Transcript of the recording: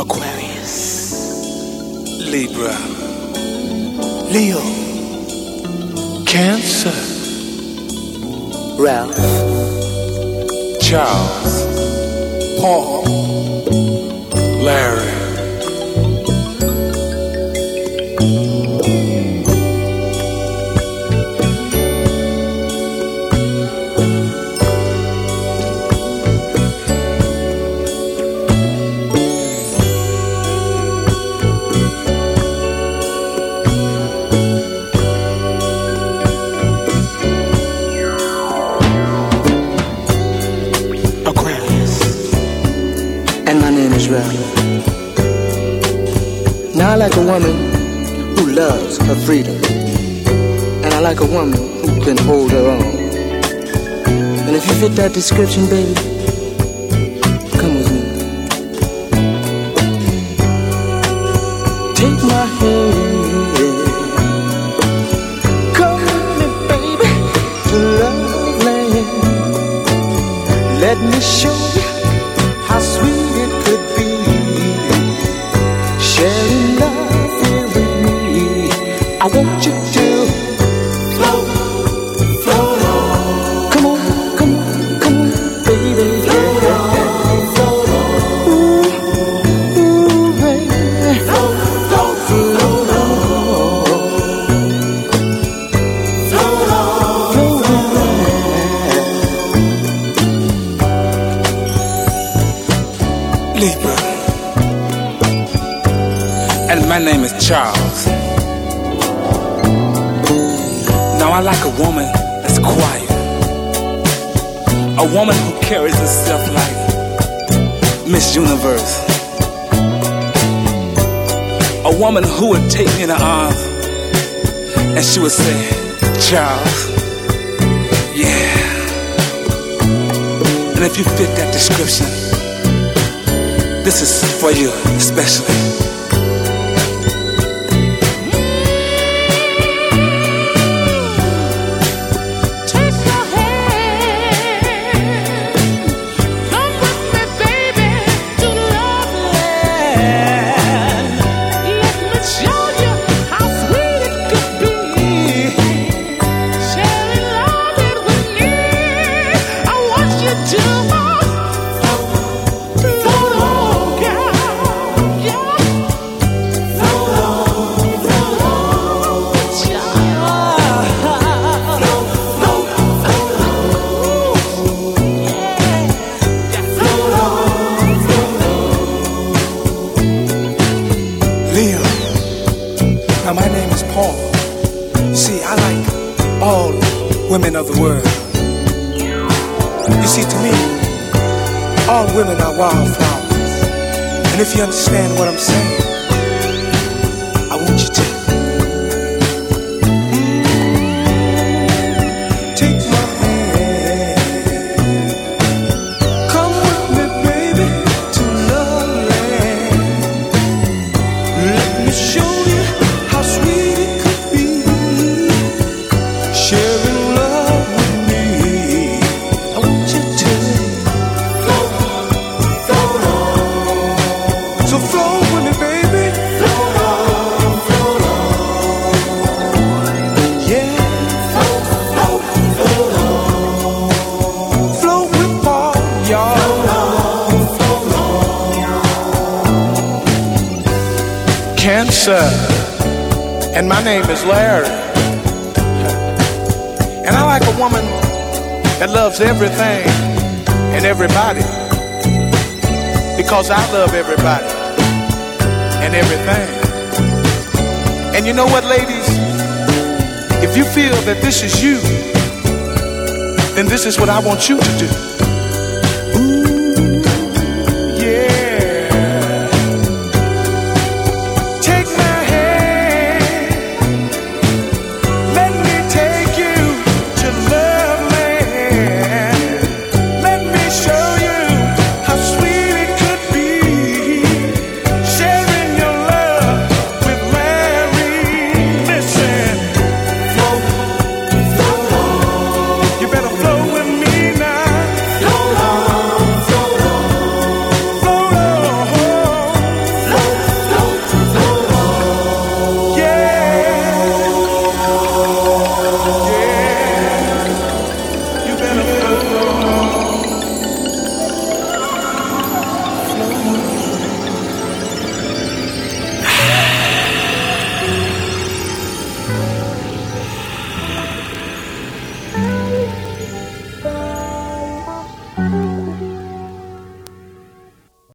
Aquarius, Libra, Leo, Cancer, Ralph, Charles, Paul, Larry. and my name is Ralph. Now I like a woman who loves her freedom, and I like a woman who can hold her own. And if you fit that description, baby, come with me. Take my hand, come with me, baby, to love land. Let me show you how sweet it could be, sharing love here with me. I want you to float, float on. Come on, come on, come on, baby. Float on, float on. Ooh, ooh, baby. Float, float, float on. Float on, float on. Libra, and my name is Charles. Now I like a woman that's quiet, a woman who carries herself like Miss Universe, a woman who would take me in her arms and she would say, Charles, yeah. And if you fit that description, this is for you, especially. Take my hand, come with me, baby, to love land. Let me show you how sweet it could be, sharing love it with me. I want you to float on, girl, yeah. Float on, child. Float, float, float on, yeah. Float on. Leo. Now my name is Paul. See, I like all women of the world. You see, to me, all women are wildflowers. And if you understand what I'm saying, I want you to take my hand. Come with me, baby, to love land. Let me show you how sweet it could be, sharing love with me. I want you to float, float on. So float with me, baby. Float on, float on. Yeah. Float, float, float on. Float with Paul, y'all. Float on. Cancer, and my name is Larry. And I like a woman that loves everything and everybody, because I love everybody and everything. And you know what, ladies? If you feel that this is you, then this is what I want you to do.